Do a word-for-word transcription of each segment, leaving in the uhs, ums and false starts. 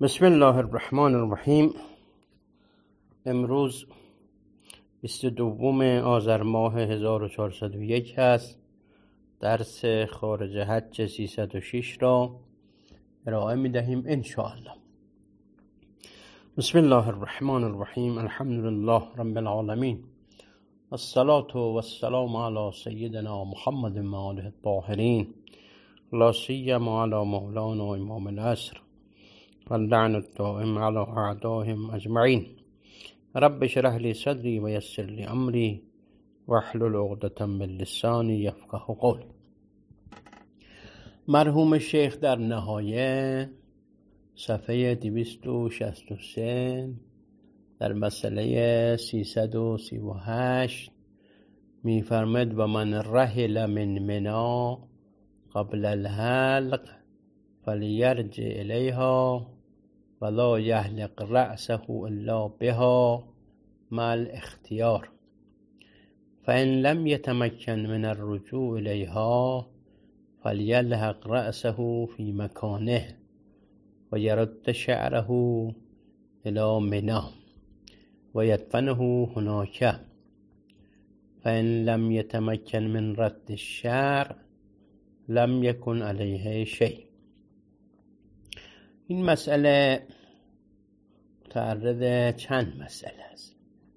بسم الله الرحمن الرحیم. امروز بیست و دوم آذر ماه هزار و چهارصد و یک هست. درس خارج حج سیصد و شش را ارائه می دهیم ان شاء الله. بسم الله الرحمن الرحیم. الحمد لله رب العالمین، الصلاة والسلام علی سیدنا محمد و آله الطاهرین، لا سیما علی مولانا امام العصر واللعن الدائم على اعدائهم اجمعین. رب اشرح لي صدري ويسر لي امري واحلل عقدة من لساني يفقهوا قولي. مرحوم شیخ در نهایه صفحه دویست و شصت و سه در مسئله سیصد و سی و هشت می‌فرماید و من رحل من منا قبل الحلق فلیرجع الیها ولا یحلق رأسه الا بها مع الاختیار، فإن لم يتمكن من الرجوع الیها فلیلحق رأسه في مكانه ويرد شعره الى منی ويدفنه هناك، فإن لم يتمكن من رد الشعر لم يكن عليه شيء. این مسئله متعرض چند مسئله است.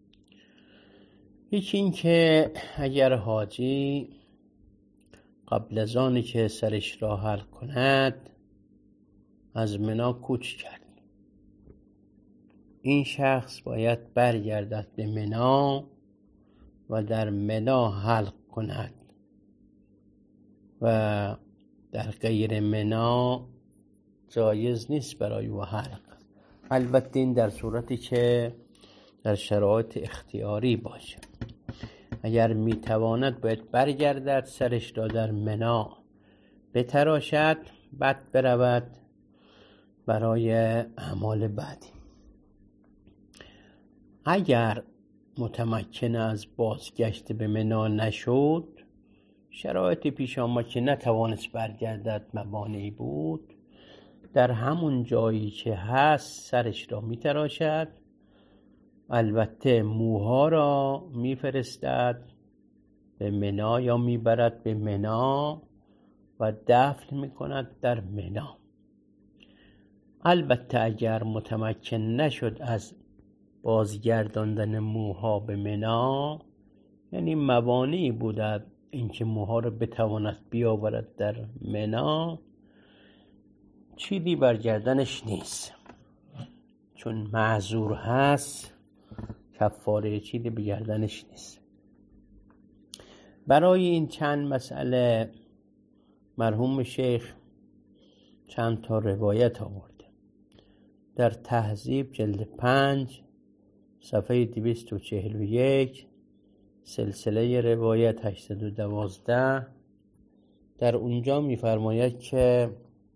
یکی این که اگر حاجی قبل از آنی که سرش را حلق کند از منا کوچ کرد، این شخص باید برگردد به منا و در منا حلق کند و در غیر منا جایز نیست برای او حلق. البته این در صورتی که در شرایط اختیاری باشه. اگر میتواند باید برگردد، سرش را در منا بتراشد، بعد برود برای اعمال بعدی. اگر متمکن از بازگشت به منا نشد، شرایط پیش آمد که نتوانست برگردد، موانعی بود، در همون جایی که هست سرش را میتراشد. البته موها را میفرستد به منا یا میبرد به منا و دفن میکند در منا. البته اگر متمکن نشد از بازگرداندن موها به منا، یعنی موانعی بوده اینکه موها را بتواند بیاورد در منا، چیزی بر گردنش نیست، چون معذور هست، کفاره چیزی به گردنش نیست. برای این چند مسئله مرحوم شیخ چند تا روایت آورده. در تهذیب جلد پنج صفحه دویست و چهل و یک، سلسله روایت هشتصد و دوازده، در اونجا می‌فرماید که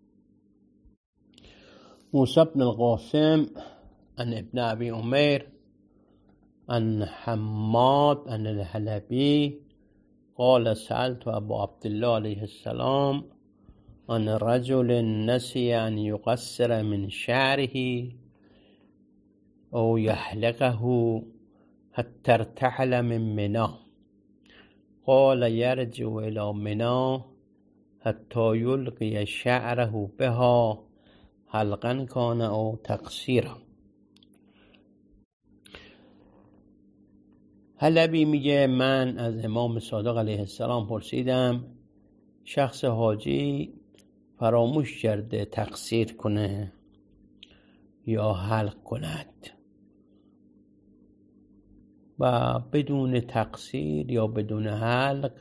موسی بن القاسم عن ابن ابی عمیر عن حماد عن الحلبی قال سألت ابا عبدالله علیه السلام عن رجل نسی ان یقصر من شعره او یحلقه حتی ارتحل من منا، قال یرجع الى منا حتی یلقی شعره بها حلقا کان او تقصیرا. حلبی میگه من از امام صادق علیه السلام پرسیدم شخص حاجی فراموش کرده تقصیر کنه یا حلق کند و بدون تقصیر یا بدون حلق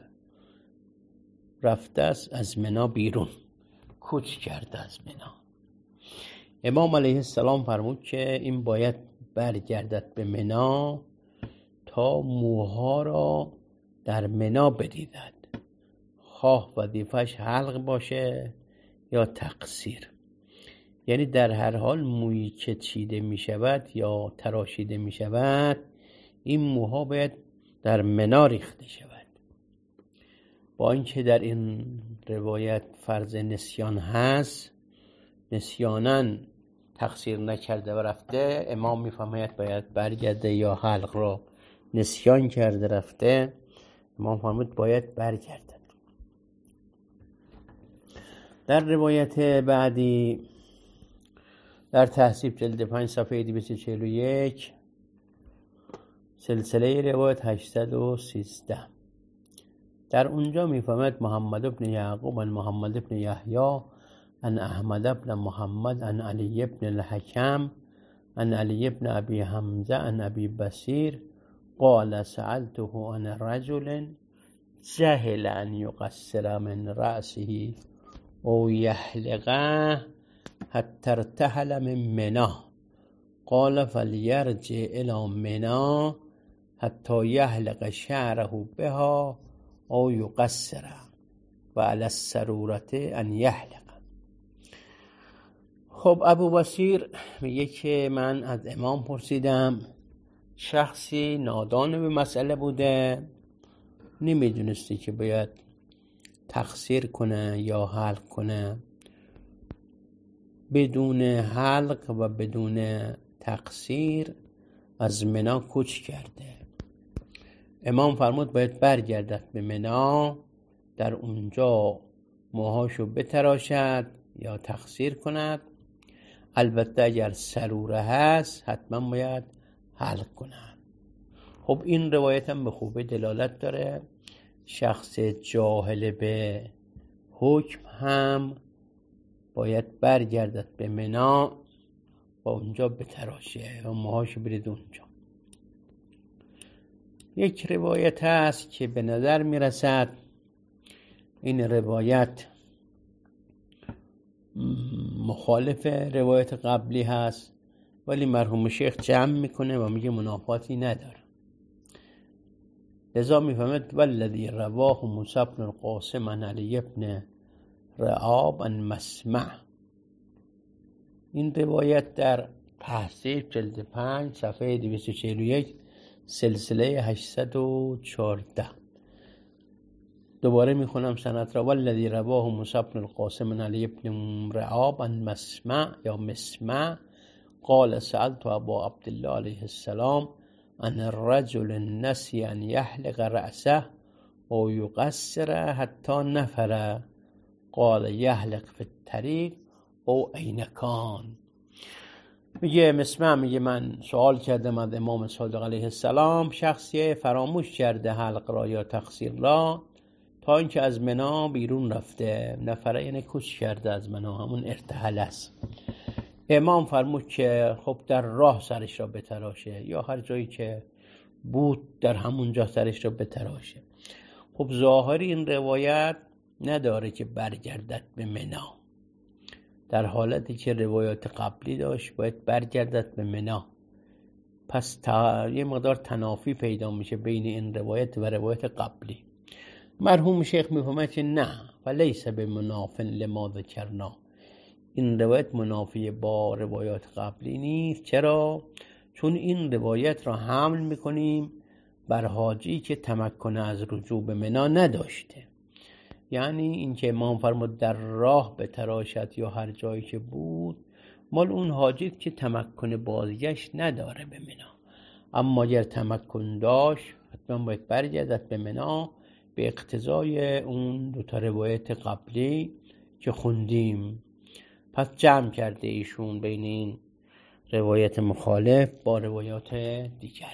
رفته است از منا بیرون، کوچ کرده از منا. امام علیه السلام فرمود که این باید برگردد به منا تا موها را در منا بدیدد، خواه وظیفش حلق باشه یا تقصیر. یعنی در هر حال مویی که چیده می شود یا تراشیده می شود، این موها باید در منا ریخته شود. با اینکه در این روایت فرض نسیان هست، نسیاناً تقصیر نکرده و رفته، امام میفهمد باید برگرده، یا حلق را نسیان کرده رفته، امام فرمود باید برگردد. در روایت بعدی در تهذیب جلد پنج صفحه دویست و چهل و یک، سلسله روایت هشتصد و سیزده، در اونجا میفهمد محمد بن یعقوب عن محمد بن یحیی عن احمد بن محمد عن علی بن الحکم عن علی بن ابی حمزه عن ابی بصیر قال سألته عن رجل جهل ان يقصر من رأسه او يحلقه حتى ارتحل من منى قال فليرجع الى منى حتى يحلق شعره بها او يقصر و علی السرورة ان يحلق. خب ابو بصیر میگه که من از امام پرسیدم، شخصی نادان به مسئله بوده، نمیدونستی که باید تقصیر کنه یا حلق کنه، بدون حلق و بدون تقصیر از منی کوچ کرده. امام فرمود باید برگردد به منی، در اونجا موهاشو بتراشد یا تقصیر کند. البته اگر سروره هست حتما باید حلق کند. خب این روایت هم به خوبی دلالت داره، شخص جاهل به حکم هم باید برگردد به منی و اونجا بتراشه و موهاشو برید اونجا. یک روایت هست که به نظر میرسد این روایت مخالف روایت قبلی هست، ولی مرحوم شیخ جمع میکنه و میگه منافاتی نداره. لذا میفهمد والذی رواه موسی بن القاسم عن علی بن رعاب عن مسمع. این روایت در تهذیب جلد پنج صفحه دویست و چهل و یک، سلسله هشتصد و چهارده. دوباره میخونم سند را. والذی رواه موسی بن القاسم عن علی بن رعاب عن مسمع یا مسمع قال سألت ابا عبدالله علیه السلام عن الرجل نسی ان یحلق رأسه او یقصر حتی نفر قال یحلق فی الطریق او این کان. میگه مسمع میگه من سوال کردم از امام صادق علیه السلام، شخصی فراموش کرده حلق را یا تقصیر را تا اینکه از منی بیرون رفته، نفره یعنی کوچ کرده از منی، همون ارتحل است. امام فرمود که خب در راه سرش را بتراشه یا هر جایی که بود در همونجا سرش را بتراشه. خب ظاهری این روایت نداره که برگردد به منی، در حالتی که روایات قبلی داشت باید برگردد به منی. پس تا یه مقدار تنافی پیدا میشه بین این روایت و روایت قبلی. مرحوم شیخ میفهمد که نه فلیس بمناف لما ذکرنا، این روایت منافی با روایات قبلی نیست. چرا؟ چون این روایت را حمل میکنیم بر حاجی که تمکن از رجوع به منی نداشته، یعنی این که امام فرمود در راه بتراشد یا هر جایی که بود، مال اون حاجی که تمکن بازگشت نداره به منی. اما اگر تمکن داشت حتما باید برگردد به منی به اقتضای اون دو تا روایت قبلی که خوندیم. پس جمع کرده ایشون بین این روایت مخالف با روایات دیگر.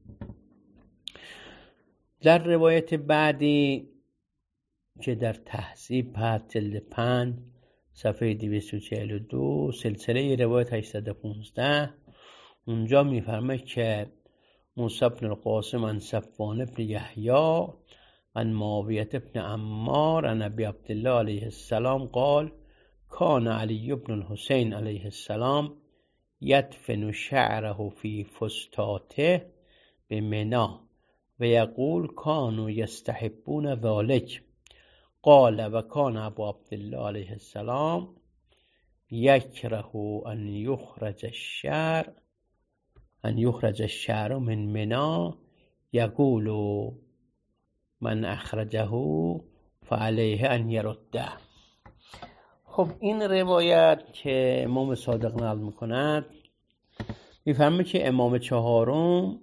در روایت بعدی که در تهذیب هست جلد پنج صفحه دویست و چهل و دو، سلسله روایت هشتصد و پانزده، اونجا میفرمه که موسی بن القاسم عن صفوان بن یحیی عن معاویة بن عمار عن ابی عبدالله علیه السلام قال کان علی بن الحسین علیه السلام یدفن شعره فی فستاته بمنی و یقول کانوا یستحبون ذلک. قال و کان ابو عبدالله علیه السلام یکره ان یخرج الشعر ان یخرج الشعر من منی یقول من اخرجه فعلیه ان یرده. خب این روایت که امام صادق نقل میکند میفهمه که امام چهارم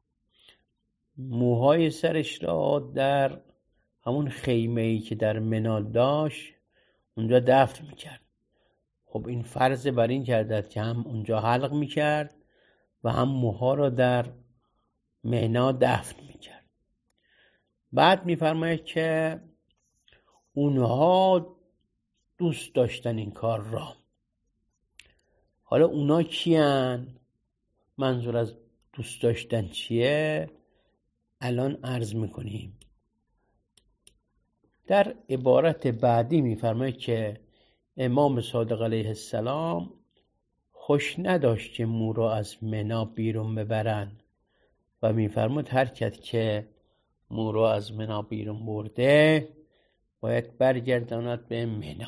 موهای سرش را در همون خیمه‌ای که در منی داشت اونجا دفن میکرد. خب این فرض بر این کرد که هم اونجا حلق میکرد و هم موها را در منی دفن میکرد. بعد میفرماید که اونها دوست داشتن این کار را. حالا اونا کیان؟ منظور از دوست داشتن چیه؟ الان عرض میکنیم. در عبارت بعدی میفرماید که امام صادق علیه السلام خوش نداشت که مو را از منی بیرون ببرن و میفرماید هر کس که مو را از منی بیرون برده باید برگرداند به منی.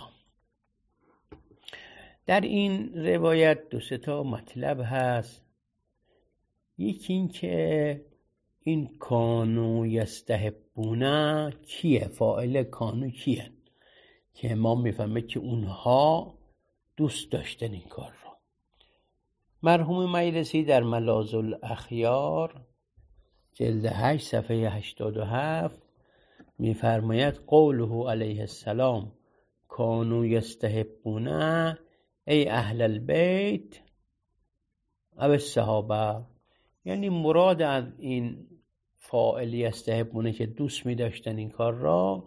در این روایت دو سه تا مطلب هست. یکی این که این کانو یستحبونه کیه؟ فاعل کانو کیه؟ که امام میفهمه که اونها دوست داشتن این کار را. مرحوم مجلسی در ملاذ الاخیار جلد هشت صفحه هشتاد و هفت میفرماید قوله علیه السلام کانو یستحبونه ای اهل البیت او الصحابه، یعنی مراد از این فاعل یستحبونه که دوست می داشتن این کار را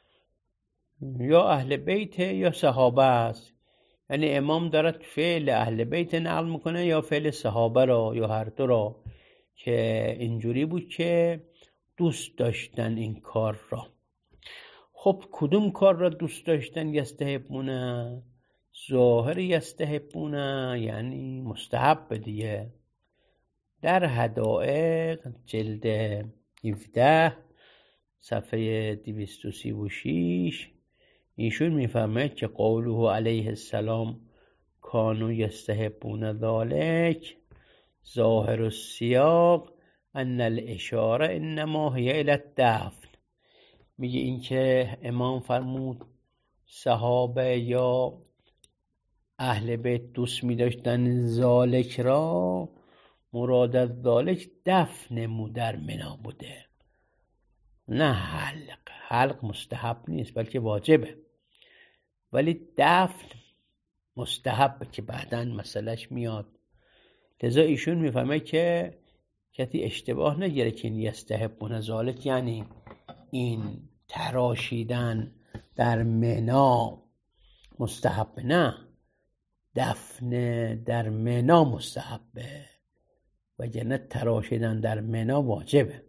یا اهل بیت یا صحابه است. یعنی امام دارد فعل اهل بیت نقل میکنه یا فعل صحابه را یا هر دو را که اینجوری بود که دوست داشتن این کار را. خب کدوم کار را دوست داشتن؟ یستحبونه، ظاهر یستحبونه یعنی مستحب دیگه. در حدائق جلد هفده صفحه دویست و سی و شش ایشون میفهمه که قوله علیه السلام کانو یستحبون ذالک ظاهر السیاق ان الاشاره انما هی الی الدفن. میگه این که امام فرمود صحابه یا اهل بیت دوست می‌داشتن ذالک را، مراد از ذالک دفن مو در منی بوده، نه حلق. حلق مستحب نیست بلکه واجبه، ولی دفن مستحب که بعداً مسئلهش میاد. لذا ایشون میفهمه که کسی اشتباه نگیره که این یستحبون ذالک یعنی این تراشیدن در منی مستحب، نه، دفن در منی مستحبه وگرنه تراشیدن در منی واجبه.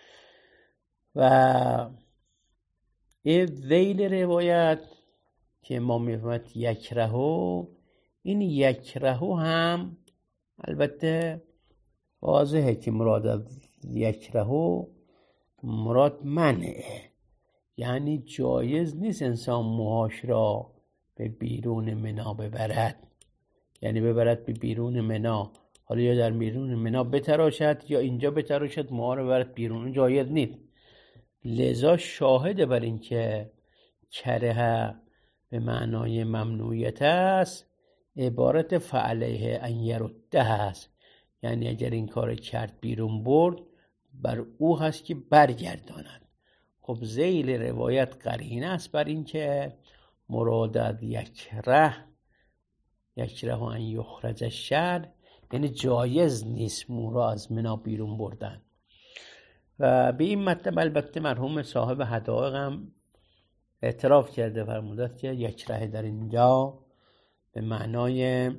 و این ذیل روایت که ما میفهمد یکرهو، این یکرهو هم البته واضحه که مراد از یکرهو مراد منعه، یعنی جایز نیست انسان موهاش را به بیرون منی ببرد، یعنی ببرد به بیرون منی، حالا یا در بیرون منی بتراشد یا اینجا بتراشد موها رو ببرد بیرون، جایز نیست. لذا شاهد بر این که کره به معنای ممنوعیت است عبارت فعلیه ان یرده است، یعنی اگر این کار کرد بیرون برد بر او هست که برگرداند. خب ذیل روایت قرینه است بر این که مراد یکره یکره ان یخرج الشر، یعنی جایز نیست مو را از منی بیرون بردن. و به این مطلب البته مرحوم صاحب حدائق هم اعتراف کرده، فرموده که یکره در اینجا به معنای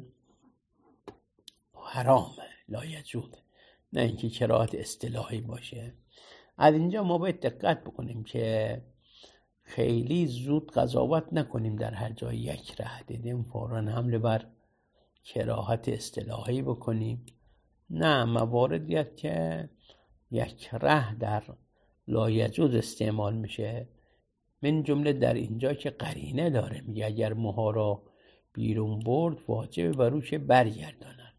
حرامه، لا یجوز، نه اینکه کراهت اصطلاحی باشه. از اینجا ما باید دقت بکنیم که خیلی زود قضاوت نکنیم در هر جای یکره دیدیم فوراً حمله بر کراهت اصطلاحی بکنیم. نه، مواردی هست که یکره در لا یجوز استعمال میشه، من جمله در اینجا که قرینه داره، میگه اگر موها را بیرون برد واجب بر او که برگرداند.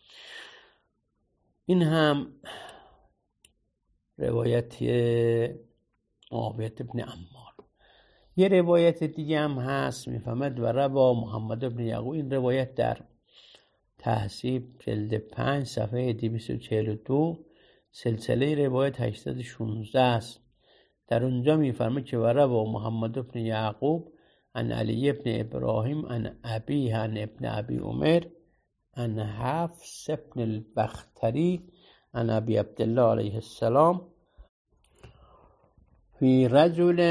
این هم روایت معاویه ابن عمار. یه روایت دیگه هم هست میفهمد و روا محمد بن یعقوب. این روایت در تهذیب جلد پنج صفحه دویست و چهل و دو سلسله روایت هشتصد و شانزده است. در اونجا میفرمه که و روا محمد بن یعقوب عن علی ابن ابراهیم عن ابی عن ابن ابی عمر عن حفص ابن البختری عن ابی عبدالله علیه السلام فی رجل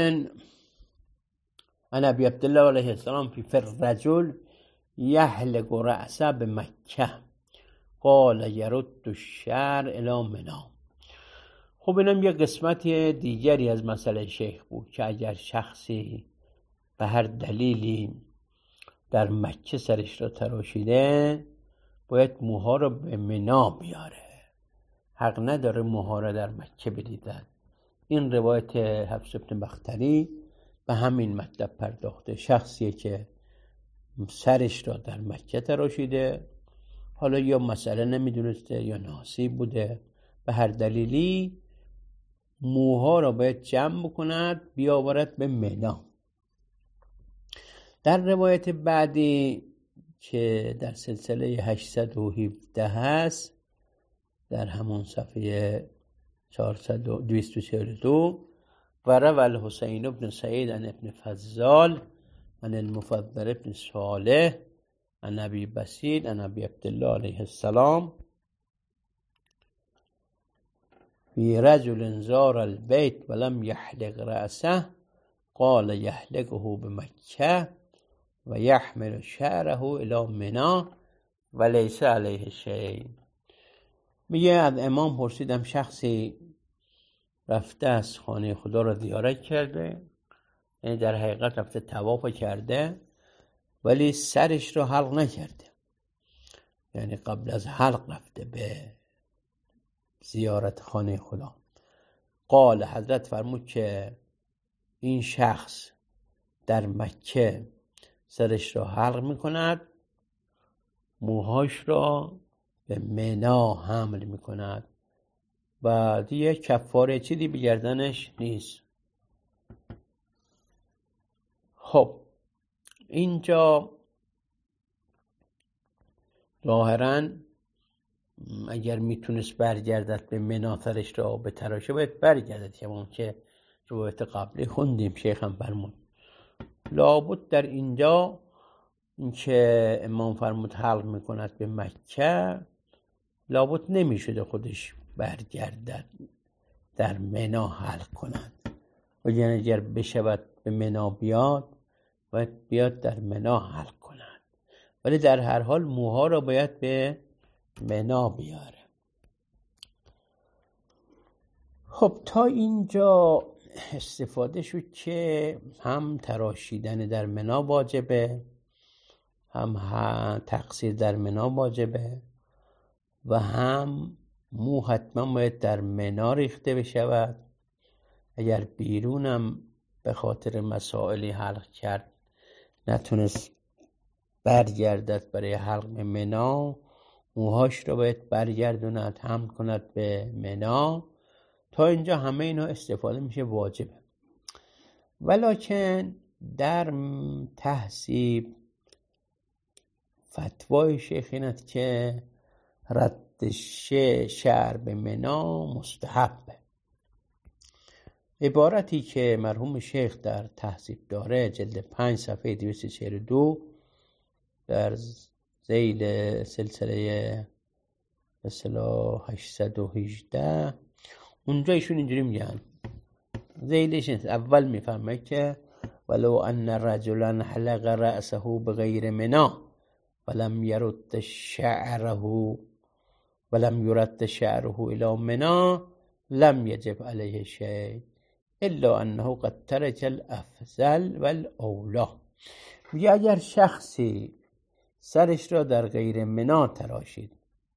عن ابی عبدالله علیه السلام فی الرجل یحلق رأسه بمکه قال یرد الشعر الی منی. خب اینم یه قسمت دیگری از مسئله شیخ بود که اگر شخصی به هر دلیلی در مکه سرش را تراشیده باید موها را به منی بیاره، حق نداره موها را در مکه بدیدن. این روایت حفص بن بختری به همین مطلب پرداخته. شخصی که سرش را در مکه تراشیده، حالا یا مسئله نمیدونسته یا ناسی بوده، به هر دلیلی موها را باید جمع بکند بیاورد به منی. در روایت بعدی که در سلسله هشتصد و هفده هست در همون صفحه دویست و چهل و دو و روى الحسین بن سعید عن ابن فضال عن المفضل بن صالح عن ابی بسید عن ابی عبدالله علیه السلام فی رجل زار البیت ولم یحلق رأسه قال یحلقه بمکه و یحمل شعره الی منی و لیس علیه شیء. میگه از امام پرسیدم شخصی رفته از خانه خدا را زیارت کرده، یعنی در حقیقت رفته طواف کرده ولی سرش را حلق نکرده، یعنی قبل از حلق رفته به زیارت خانه خدا. قال حضرت فرمود که این شخص در مکه سرش را حلق میکند، موهاش را به منی حمل میکند و دیگه کفاره چیزی به گردنش نیست. خب اینجا ظاهراً اگر میتونست برگردد به منی سرش را به تراشه باید برگردد، همون که روایت قبلی خوندیم شیخ هم فرمود. لابد در اینجا که امام فرمود حلق میکند به مکه، لابد نمیشده خودش برگردد در منی حلق کند، و یعنی اگر بشود به منی بیاد باید بیاد در منی حلق کند، ولی در هر حال موها را باید به منی بیاره. خب تا اینجا استفاده شد که هم تراشیدن در منی واجبه، هم, هم تقصیر در منی واجبه و هم مو حتما باید در منی ریخته بشود. اگر بیرونم به خاطر مسائلی حلق کرد نتونست برگردد برای حلق منی، موهاش رو باید برگردوند هم کند به منی. تا اینجا همه اینا استفاده میشه واجبه. ولیکن در تهذیب فتوای شیخ اینه که رد شعر به منی مستحبه. عبارتی که مرحوم شیخ در تهذیب داره جلد پنج صفحه دویست و چهل و دو در ذیل سلسله مثلا هشتصد و هجده اونجا ایشون اینجوری میگن، ذیلش اول میفهمه که ولو ان رجلا حلق رأسه بغیر منی ولم يرد شعره ولم يرد شعره الى منی لم يجب عليه شيء الا انه قد ترك الافضل والاولی. میگه اگر شخصی سرش را در غیر منی تراشید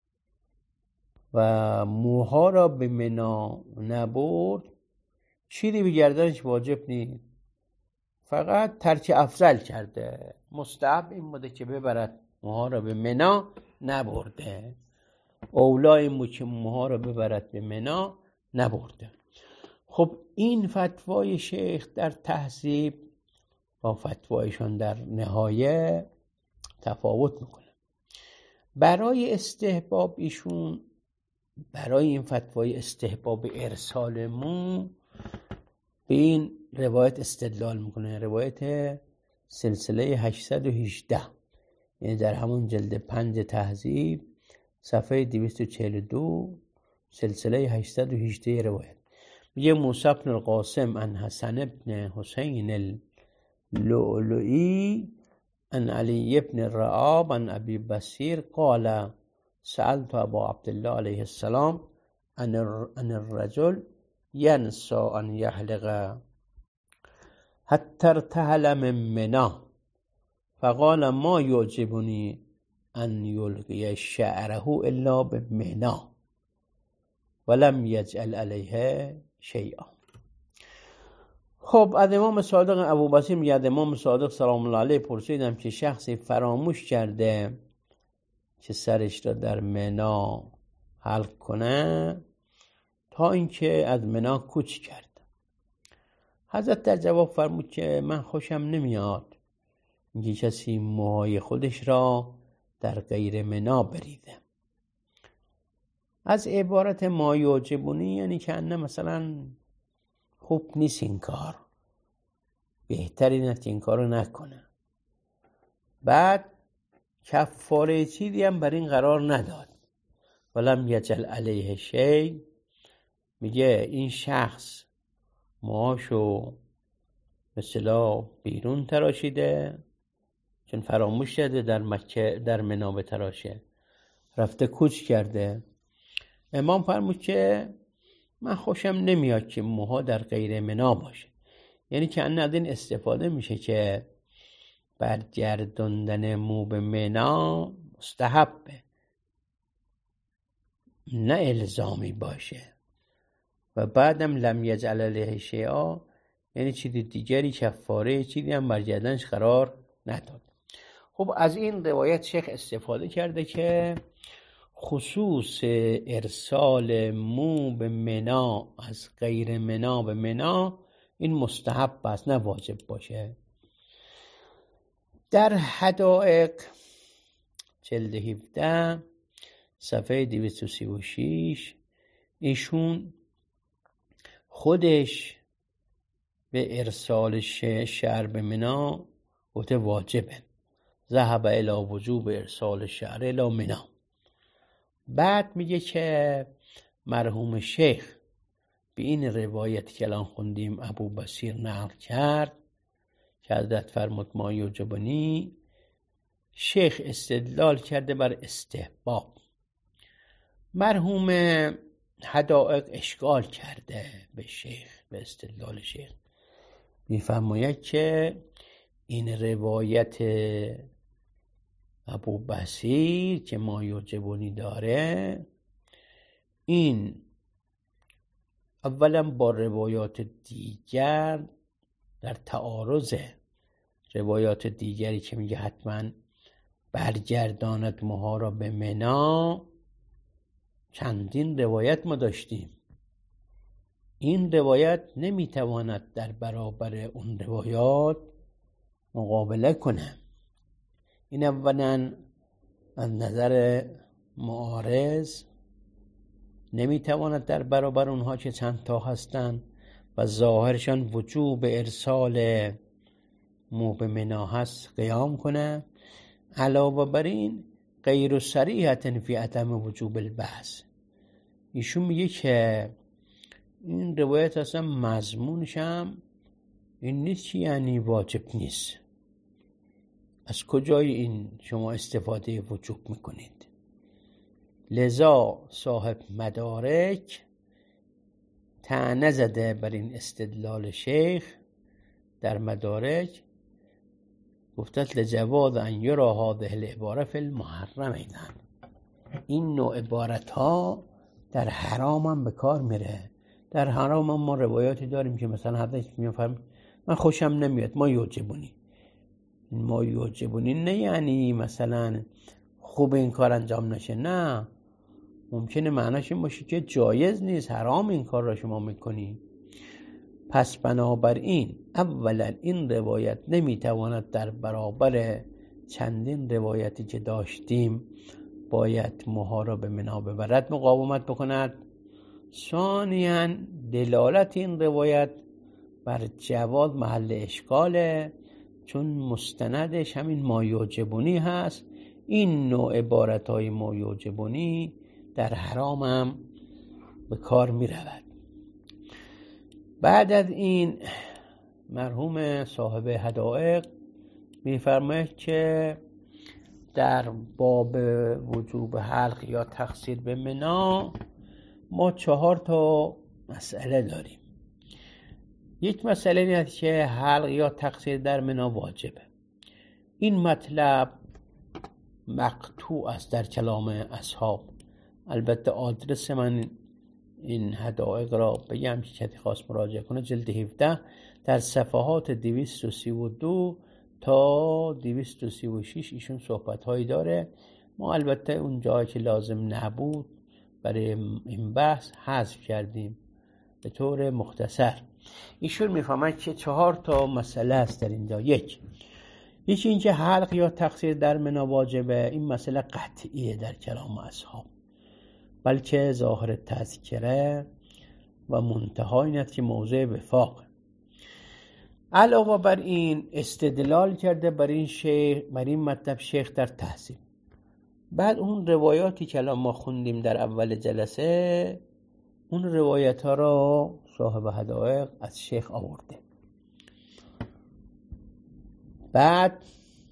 و موها را به منی نبرد، چیزی به گردنش واجب نیست، فقط ترک افضل کرده. مستحب این بوده که ببرد موها را به منی، نبرده. اولا این بود که موها را ببرد به منی، نبرده. خب این فتوای شیخ در تهذیب با فتوایشان در نهایه تفاوت میکنه. برای استحباب ایشون برای این فتوای استحباب ارسال مو به این روایت استدلال میکنه، روایت سلسله هشتصد و هجده، یعنی در همون جلد پنج تهذیب صفحه دویست و چهل و دو سلسله هشتصد و هجده روایت میگه موسی بن القاسم عن حسن بن حسین اللؤلؤی عن علی بن الرعاب عن ابی بصیر قال سألت ابا عبدالله علیه السلام عن الرجل ينسى أن يحلق حتى ارتحل من منى فقال ما يعجبني أن يلقي شعره إلا بمنى ولم يجعل عليه شيئا. خب از امام صادق ابوبصیر میگه امام صادق سلام الله علیه پرسیدم که شخصی فراموش کرده که سرش را در منی حلق کنه تا اینکه از منی کوچ کرد. حضرت در جواب فرمود که من خوشم نمیاد اینکه کسی موهای خودش را در غیر منی بریده. از عبارت ما یعجبنی یعنی که انه مثلا خوب نیست این کار، بهترین است که این کارو نکنه. بعد کفاره چیزی هم بر این قرار نداد. ولم یجعل علیه شیء، میگه این شخص موهاشو به اصطلاح بیرون تراشیده، چون فراموش کرده در مکه در منی بتراشه، رفته کوچ کرده. امام فرمود که من خوشم نمیاد که موها در غیر منی باشه، یعنی که از این استفاده میشه که برگردوندن مو به منی مستحبه، نه الزامی باشه. و بعدم لم یجعل علیه شیئا، یعنی چیز دیگری کفاره چیزی هم برگردنش قرار نداد. خب از این روایت شیخ استفاده کرده که خصوص ارسال مو به منی از غیر منی به منی این مستحب است، نه واجب باشه. در حدائق جلد هفده صفحه دویست و سی و شش ایشون خودش به ارسال شعر به منی گفته واجبه، ذهب الی وجوب ارسال شعر الی منی. بعد میگه که مرحوم شیخ به این روایت که الان خوندیم ابو بصیر نقل کرد که حضرت فرمود ما یعجبنی، شیخ استدلال کرده بر استحباب. مرحوم حدائق اشکال کرده به شیخ، به استدلال شیخ. میفرماید که این روایت ابو بصیر که ما یعجبنی داره، این اولا با روایات دیگر در تعارضه. روایات دیگری که میگه حتما برگرداند موها را به منی، چندین روایت ما داشتیم. این روایت نمیتواند در برابر اون روایات مقابله کنه. این اولا از نظر معارض نمیتواند در برابر اونها که چند تا هستن و ظاهرشان وجوب ارسال مو به منی هست قیام کنه. علاوه بر این غیر صریحة فی عدم وجوب البحث، ایشون میگه که این روایت اصلا مضمونش هم این نیست که یعنی واجب نیست. از کجای این شما استفاده وجوب میکنید؟ لذا صاحب مدارک طعنه زده بر این استدلال شیخ در مدارک، گفتت لجواز ان یرا هذه العباره فی المحرم. ایدن این نوع عبارت ها در حرام هم به کار میره. در حرام هم ما روایاتی داریم که مثلا حضرت میفرماید من خوشم نمیاد ما یعجبنی. ما یعجبنی نه یعنی مثلا خوب این کار انجام نشه، نه، ممکنه معناش این باشه که جایز نیست، حرام این کار را شما میکنی. پس بنابراین اولا این روایت نمیتواند در برابر چندین روایتی که داشتیم باید موها را به منا ببرد مقاومت بکند. ثانیاً دلالت این روایت بر جواز محل اشکاله، چون مستندش همین ما یعجبنی هست. این نوع عبارتهای ما یعجبنی در حرام هم به کار می رود. بعد از این مرحوم صاحب حدائق می فرماید که در باب وجوب حلق یا تقصیر به منا ما چهار تا مسئله داریم. یک مسئله اینه که حلق یا تقصیر در منا واجبه. این مطلب مقطوع است در کلام اصحاب. البته آدرس من این حدائق را بگم که کسی خواست مراجعه کنه، جلد هفده در صفحات دویست و سی و دو تا دویست و سی و شش ایشون صحبت هایی داره. ما البته اون جایی که لازم نبود برای این بحث حذف کردیم به طور مختصر. ایشون میفهمد که چهار تا مسئله است در اینجا. یک یکی این که حلق یا تقصیر در منا واجبه. این مسئله قطعیه در کلام اصحاب، بلکه ظاهر تذکره و منتها این است که موضع وفاق. علاوه بر این استدلال کرده بر این شیخ بر این مطلب شیخ در تهذیب. بعد اون روایاتی که الان ما خوندیم در اول جلسه، اون روایت ها را صاحب حدائق از شیخ آورده. بعد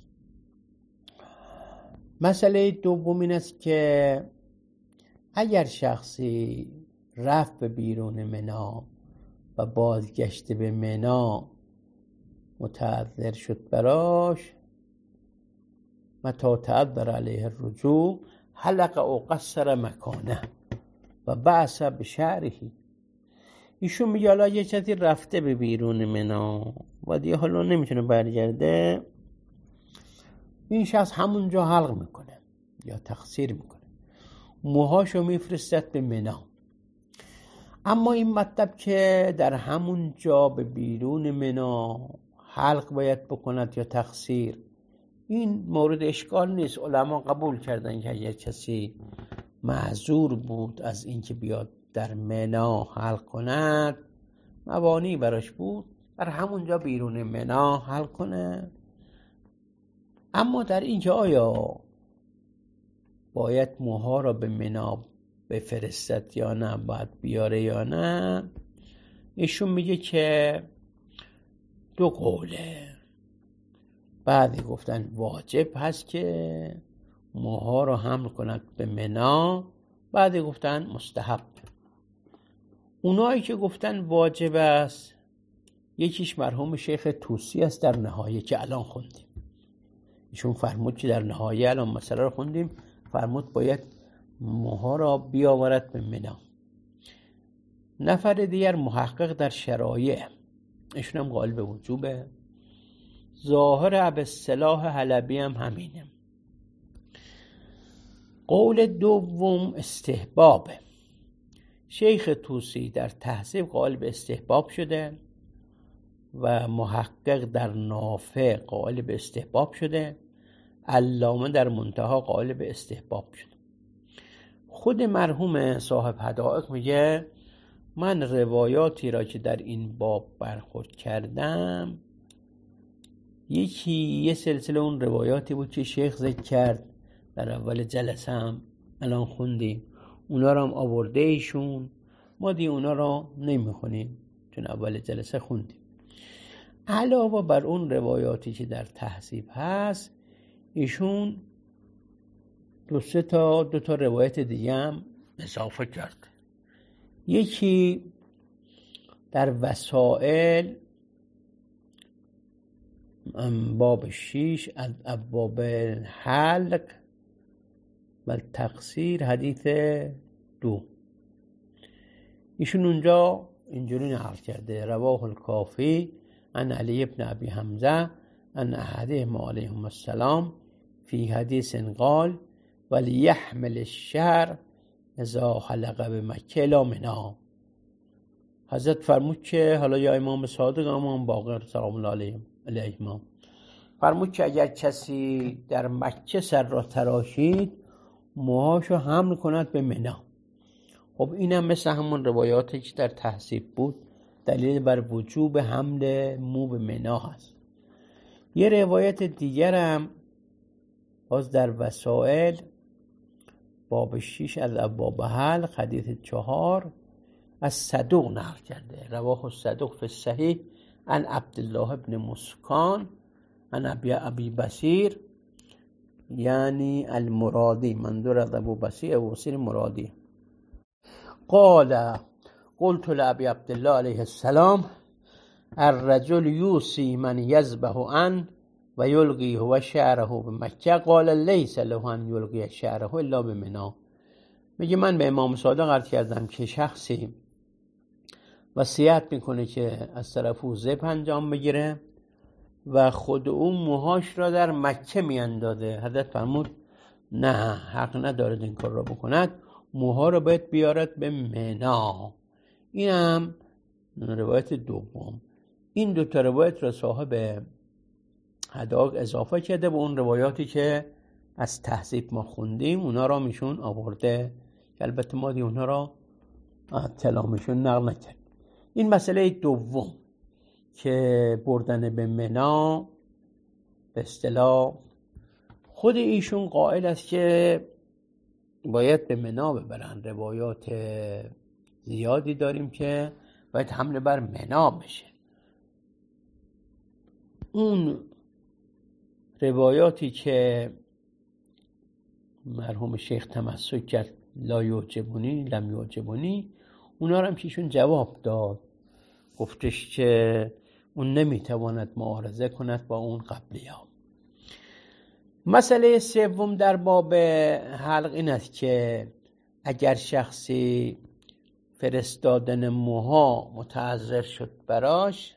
مسئله دوم این است که اگر شخصی رفت به بیرون منا و بازگشت به منا متعذر شد براش، متى تعذر علیه الرجوع حلق او قصر مکانه و بعث بشعره. ایشون میگه حالا یه کسی رفته به بیرون منا و دیگه حالا نمیتونه برگرده، این شخص همونجا حلق میکنه یا تقصیر میکنه، موهاشو میفرستد به منا. اما این مطلب که در همونجا به بیرون منا حلق باید بکند یا تقصیر، این مورد اشکال نیست. علما قبول کردن که اگر کسی معذور بود از اینکه بیاد در منا حلق کند، موانعی براش بود، در همونجا بیرون منا حلق کنه. اما در اینکه آیا باید موها را به منا بفرستد یا نه، باید بیاره یا نه، ایشون میگه که دو قوله. بعضی گفتن واجب هست که موها را حمل کند به منا، بعضی گفتن مستحب. اونایی که گفتن واجب است، یکیش مرحوم شیخ طوسی است در نهایه که الان خوندیم. ایشون فرمود که در نهایه الان مسئله رو خوندیم، فرمود باید موها را بیاورد به منا. نفر دیگر محقق در شرایع، ایشون هم قائل به وجوبه. ظاهر ابوالصلاح حلبی هم همینه. قول دوم استحبابه. شیخ طوسی در تهذیب قائل به استحباب شده و محقق در نافع قائل به استحباب شده، علامه در منتها قائل به استحباب شده. خود مرحوم صاحب حدائق میگه من روایاتی را که در این باب برخورد کردم، یکی یه سلسله اون روایاتی بود که شیخ ذکر کرد در اول جلسه هم الان خوندیم، اونا را هم آورده ایشون، ما دی اونا را نمیخونیم چون اول جلسه خوندیم. علاوه بر اون روایاتی که در تهذیب هست، ایشون دو سه تا دو تا روایت دیگه هم اضافه کرد. یکی در وسائل باب شیش از ابواب الحلق و تقصیر حدیث دو، ایشون اونجا اینجوری نقل کرده: رواه الکافی عن علی ابن ابی حمزه عن احدهم علیهم السلام فی حدیث قال ولیحمل الشعر اذا حلق بمکه الی منی. حضرت فرمود که حالا یا امام صادق امام باقر سلام الله علیهم علیهما فرمود که اگر کسی در مکه سر را تراشید موهاشو حمل کند به منی. خب اینم مثل همون روایاتی که در تهذیب بود دلیل بر وجوب حمل مو به منی هست. یه روایت دیگرم باز در وسائل باب شیش از ابواب حلق حدیث چهار از صدوق نقل کرده. رواه الصدوق فی الصحیح عن عبدالله ابن مسکان عن ابی ابی بصیر یعنی المرادی، منظور از ابو بصیر ابو بصیر مرادی. قال قلت لابی عبدالله علیه السلام الرجل یوصی من یذبح عن و یلقی هو شعره به مکه قال لیس له ان یلقی شعره الا به منی. میگه من به امام صادق عرض کردم که شخصی وصیت میکنه که از طرف او ذبح انجام بگیره و خود او موهاش را در مکه میاندازه. حضرت فرمود نه، حق ندارد این کار را بکند، موها را باید بیارد به منی. اینم روایت دوم. این دو تا روایت را صاحب هداق اضافه کرده به اون روایاتی که از تهذیب ما خوندیم، اونا را میشون آورده که البته ما دی اونا را تلامشون نقل نکرد. این مسئله دوم که بردن به منی به اصطلاح خود ایشون قائل است که باید به منی ببرن. روایات زیادی داریم که باید حمله بر منی بشه. اون روایاتی که مرحوم شیخ تمسک کرد لا یعجبونی لم یعجبونی، اونا رو هم کیشون جواب داد، گفتش که اون نمیتواند معارضه کند با اون قبلی ها. مسئله سوم در باب حلق این است که اگر شخصی فرستادن موها متعذر شد براش،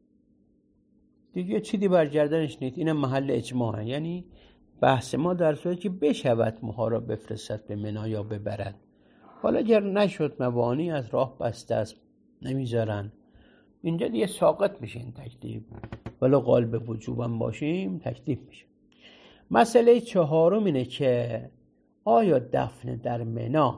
دیگه چیزی بر گردنش نیست. این محل اجماعه، یعنی بحث ما در صورتی که بشود موها را بفرستد به منی یا ببرد. حالا اگر نشد، موانعی از راه بسته است نمیذارن، اینجا دیگه ساقط میشه این تکلیف، ولو قائل به وجوبم باشیم تکلیف میشه. مسئله چهارم اینه که آیا دفن در منی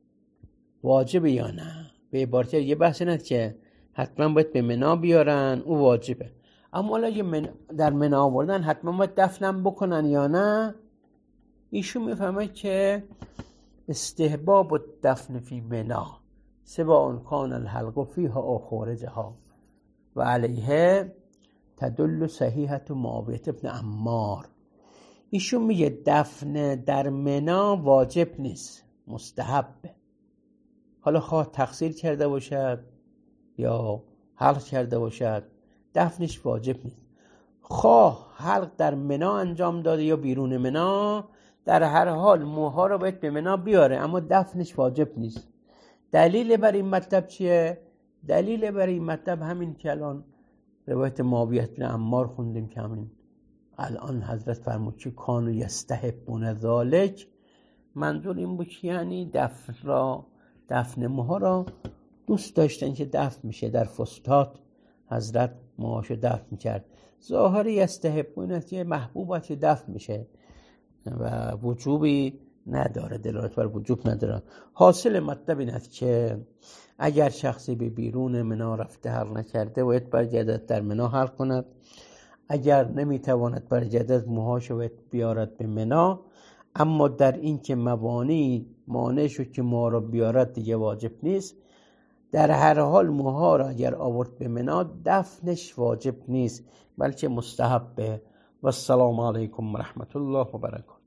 واجبه یا نه. به عبارت یه بحث اینه که حتما باید به منی بیارن، او واجبه، اما حالا اگه من در منی آوردن حتما باید دفنم بکنن یا نه. ایشون میفهمه که استحباب الدفن فی منی سواء کان الحلق فیها او خارجها و علیه تدل صحیحة معاویة ابن عمار. ایشون میگه دفن در منی واجب نیست، مستحبه. حالا خواه تقصیر کرده باشد یا حلق کرده باشد، دفنش واجب نیست. خواه حلق در منی انجام داده یا بیرون منی، در هر حال موها رو باید به منی بیاره، اما دفنش واجب نیست. دلیل بر این مطلب چیه؟ دلیل بر این مطلب همین که الان روایت معاویه بن عمار خوندیم که همین الان حضرت فرمود که کانو یستحبون ذالک. منظور این بود که یعنی دفن را دفن موها را دوست داشتن که دفن میشه. در فستاد حضرت موهاشو دفن کرد. ظاهر یستحبون است که محبوبات دفن میشه و وجوبی نداره، دلالت بر وجوب نداره. حاصل مطلب این است که اگر شخصی به بیرون منی رفته حلق نکرده باید برگردد در منی حلق کند. اگر نمیتواند برگردد موهاشو باید بیارد به منی. اما در این که موانعی مانع شد که موها را بیارد دیگه واجب نیست. در هر حال موها را اگر آورد به منی دفنش واجب نیست بلکه مستحبه. و السلام علیکم و رحمت الله و برکاته.